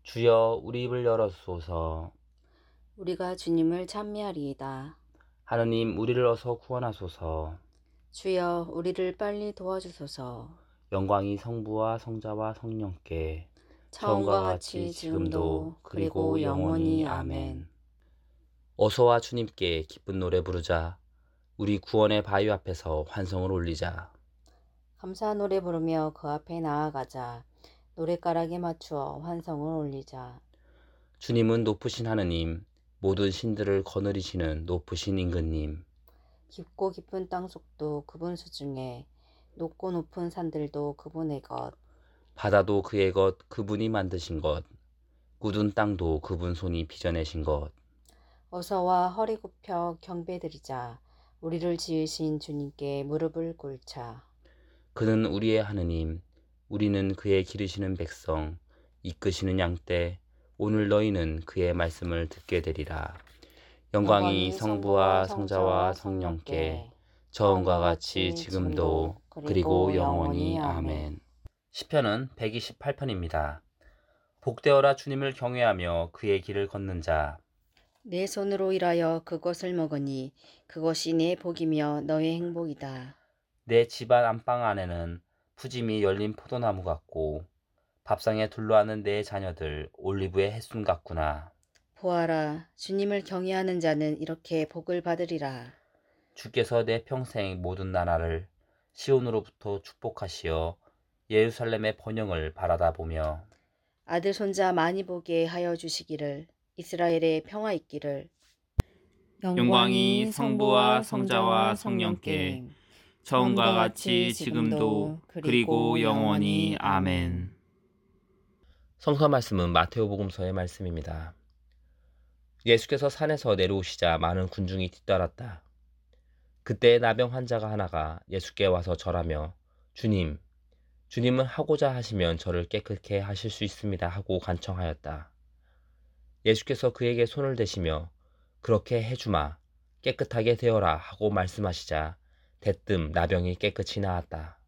주여 우리 입을 열어주소서. 우리가 주님을 찬미하리이다. 하느님 우리를 어서 구원하소서. 주여 우리를 빨리 도와주소서. 영광이 성부와 성자와 성령께 처음과 처음과 같이 같이 지금도 지금도 그리고 그리고 영원히 영원히 아멘. 아멘. 어서와 주님께 기쁜 노래 부르자. 우리 구원의 바위 앞에서 환성을 올리자. 감사 노래 부르며 그 앞에 나아가자. 노랫가락에 맞추어 환성을 올리자. 주님은 높으신 하느님, 모든 신들을 거느리시는 높으신 임금님. 깊고 깊은 땅속도 그분 수중에, 높고 높은 산들도 그분의 것. 바다도 그의 것, 그분이 만드신 것. 굳은 땅도 그분 손이 빚어내신 것. 어서와 허리 굽혀 경배드리자. 우리를 지으신 주님께 무릎을 꿇자. 그는 우리의 하느님, 우리는 그의 기르시는 백성, 이끄시는 양떼. 오늘 너희는 그의 말씀을 듣게 되리라. 영광이 성부와 성부와 성자와 성자와 성령께 성령께 처음과 처음과 같이 같이 지금도 지금도 그리고 그리고 영원히 영원히 아멘. 아멘. 시편은 128편입니다. 복되어라 주님을 경외하며 그의 길을 걷는 자. 내 손으로 일하여 그것을 먹으니 그것이 내 복이며 너의 행복이다. 내 집안 안방 안에는 푸짐이 열린 포도나무 같고 밥상에 둘러앉는 내 자녀들 올리브의 햇순 같구나. 보아라, 주님을 경외하는 자는 이렇게 복을 받으리라. 주께서 내 평생 모든 나라를 시온으로부터 축복하시어 예루살렘의 번영을 바라다 보며 아들 손자 많이 보게 하여 주시기를. 이스라엘의 평화 있기를. 영광이 성부와 성자와 성령께 처음과 같이 지금도 그리고 영원히 아멘. 성서 말씀은 마테오복음서의 말씀입니다. 예수께서 산에서 내려오시자 많은 군중이 뒤따랐다. 그때 나병 환자가 하나가 예수께 와서 절하며 주님은 하고자 하시면 저를 깨끗게 하실 수 있습니다 하고 간청하였다. 예수께서 그에게 손을 대시며 그렇게 해주마, 깨끗하게 되어라 하고 말씀하시자 대뜸 나병이 깨끗이 나았다.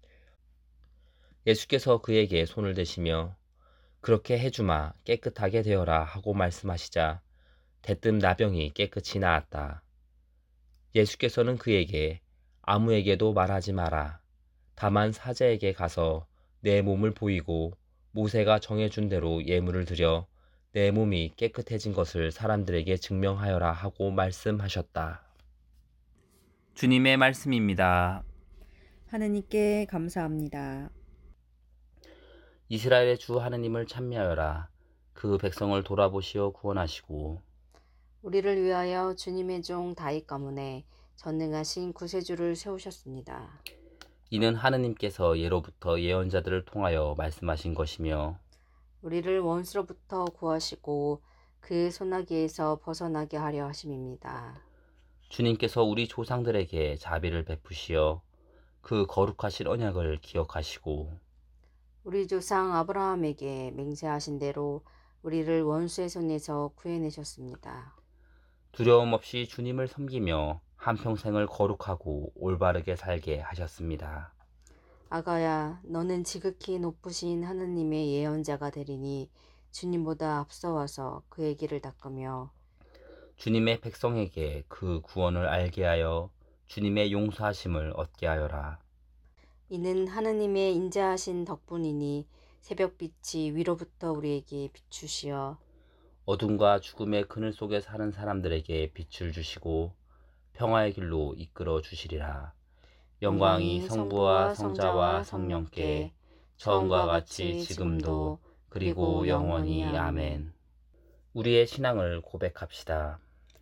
예수께서 그에게 손을 대시며 그렇게 해주마, 깨끗하게 되어라 하고 말씀하시자 대뜸 나병이 깨끗이 나았다. 예수께서는 그에게 아무에게도 말하지 마라. 다만 사제에게 가서 내 몸을 보이고 모세가 정해준 대로 예물을 드려 내 몸이 깨끗해진 것을 사람들에게 증명하여라 하고 말씀하셨다. 주님의 말씀입니다. 하느님께 감사합니다. 이스라엘의 주 하느님을 찬미하여라. 그 백성을 돌아보시어 구원하시고 우리를 위하여 주님의 종 다윗 가문에 전능하신 구세주를 세우셨습니다. 이는 하느님께서 예로부터 예언자들을 통하여 말씀하신 것이며 우리를 원수로부터 구하시고 그의 소나기에서 벗어나게 하려 하심입니다. 주님께서 우리 조상들에게 자비를 베푸시어 그 거룩하신 언약을 기억하시고 우리 조상 아브라함에게 맹세하신 대로 우리를 원수의 손에서 구해내셨습니다. 두려움 없이 주님을 섬기며 한평생을 거룩하고 올바르게 살게 하셨습니다. 아가야, 너는 지극히 높으신 하느님의 예언자가 되리니 주님보다 앞서와서 그의 길을 닦으며 주님의 백성에게 그 구원을 알게 하여 주님의 용서하심을 얻게 하여라. 이는 하느님의 인자하신 덕분이니 새벽빛이 위로부터 우리에게 비추시어 어둠과 죽음의 그늘 속에 사는 사람들에게 빛을 주시고 평화의 길로 이끌어 주시리라. 영광이 성부와 성자와 성령께 처음과 같이 지금도 그리고 영원히 아멘. 우리의 신앙을 고백합시다.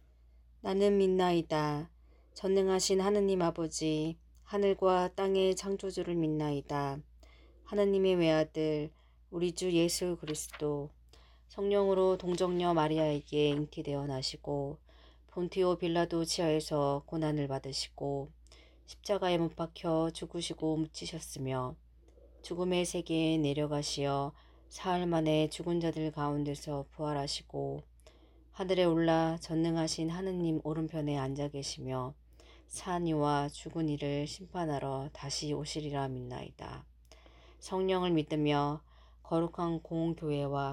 나는 믿나이다. 전능하신 하느님 아버지, 하늘과 땅의 창조주를 믿나이다. 하느님의 외아들, 우리 주 예수 그리스도, 성령으로 동정녀 마리아에게 잉태되어 나시고 본티오 빌라도 치하에서 고난을 받으시고 십자가에 못 박혀 죽으시고 묻히셨으며 죽음의 세계에 내려가시어 사흘 만에 죽은 자들 가운데서 부활하시고 하늘에 올라 전능하신 하느님 오른편에 앉아 계시며 산 이와 죽은 이를 심판하러 다시 오시리라 믿나이다. 성령을 믿으며 거룩한 공교회와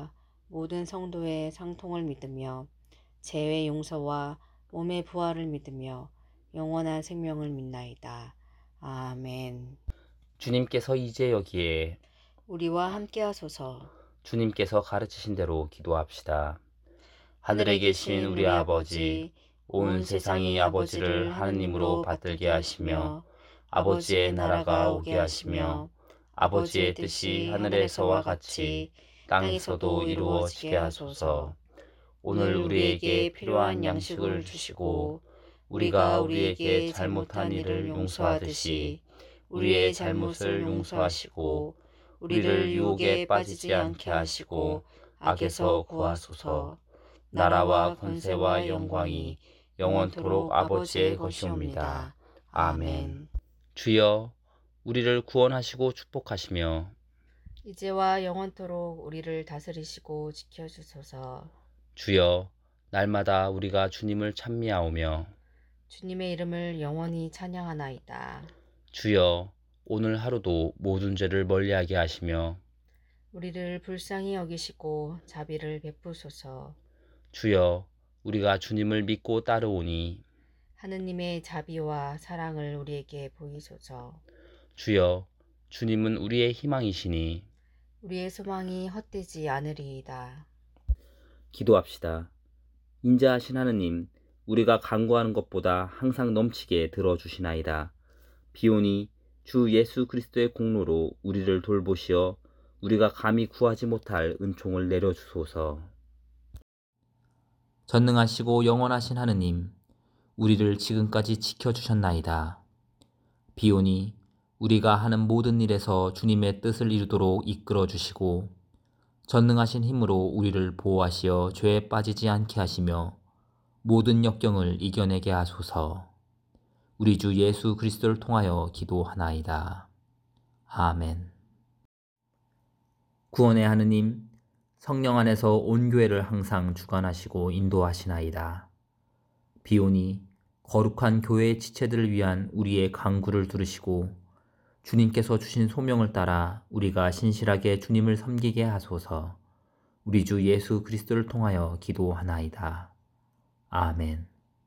모든 성도의 상통을 믿으며 죄의 용서와 몸의 부활을 믿으며 영원한 생명을 믿나이다. 아멘. 주님께서 이제 여기에 우리와 함께 하소서. 주님께서 가르치신 대로 기도합시다. 하늘에 계신 우리 아버지, 온 세상이 아버지를 하느님으로 받들게 하시며 아버지의 나라가 오게 하시며 아버지의 뜻이 하늘에서와 같이 땅에서도 이루어지게 하소서. 오늘 우리에게 필요한 양식을 주시고 우리가 우리에게 잘못한 일을 용서하듯이 우리의 잘못을 용서하시고 우리를 유혹에 빠지지 않게 하시고 악에서 구하소서. 나라와 권세와 영광이 영원토록 아버지의 것이옵니다. 아멘. 주여, 우리를 구원하시고 축복하시며 이제와 영원토록 우리를 다스리시고 지켜주소서. 주여, 날마다 우리가 주님을 찬미하오며 주님의 이름을 영원히 찬양하나이다. 주여, 오늘 하루도 모든 죄를 멀리하게 하시며 우리를 불쌍히 여기시고 자비를 베푸소서. 주여, 우리가 주님을 믿고 따르오니 하느님의 자비와 사랑을 우리에게 보이소서. 주여, 주님은 우리의 희망이시니 우리의 소망이 헛되지 않으리이다. 기도합시다. 인자하신 하느님, 우리가 간구하는 것보다 항상 넘치게 들어주시나이다. 비오니 주 예수 그리스도의 공로로 우리를 돌보시어 우리가 감히 구하지 못할 은총을 내려주소서. 전능하시고 영원하신 하느님, 우리를 지금까지 지켜주셨나이다. 비오니 우리가 하는 모든 일에서 주님의 뜻을 이루도록 이끌어 주시고 전능하신 힘으로 우리를 보호하시어 죄에 빠지지 않게 하시며 모든 역경을 이겨내게 하소서. 우리 주 예수 그리스도를 통하여 기도하나이다. 아멘. 구원의 하느님, 성령 안에서 온 교회를 항상 주관하시고 인도하시나이다. 비오니 거룩한 교회의 지체들을 위한 우리의 간구를 들으시고 주님께서 주신 소명을 따라 우리가 신실하게 주님을 섬기게 하소서. 우리 주 예수 그리스도를 통하여 기도하나이다. 아멘.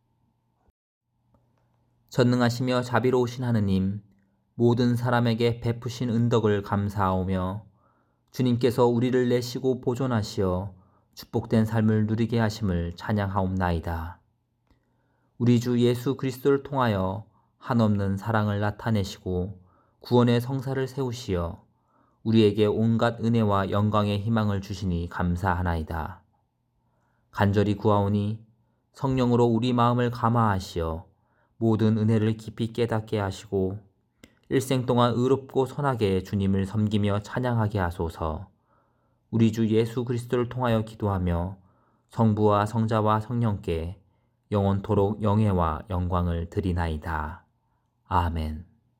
전능하시며 자비로우신 하느님, 모든 사람에게 베푸신 은덕을 감사하오며 주님께서 우리를 내시고 보존하시어 축복된 삶을 누리게 하심을 찬양하옵나이다. 우리 주 예수 그리스도를 통하여 한없는 사랑을 나타내시고 구원의 성사를 세우시어 우리에게 온갖 은혜와 영광의 희망을 주시니 감사하나이다. 간절히 구하오니 성령으로 우리 마음을 감화하시어 모든 은혜를 깊이 깨닫게 하시고 일생 동안 의롭고 선하게 주님을 섬기며 찬양하게 하소서. 우리 주 예수 그리스도를 통하여 기도하며 성부와 성자와 성령께 영원토록 영예와 영광을 드리나이다. 아멘.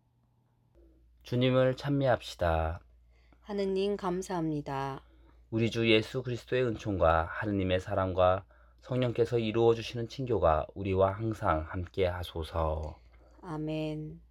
주님을 찬미합시다. 하느님 감사합니다. 우리 주 예수 그리스도의 은총과 하느님의 사랑과 성령께서 이루어 주시는 친교가 우리와 항상 함께 하소서. 아멘.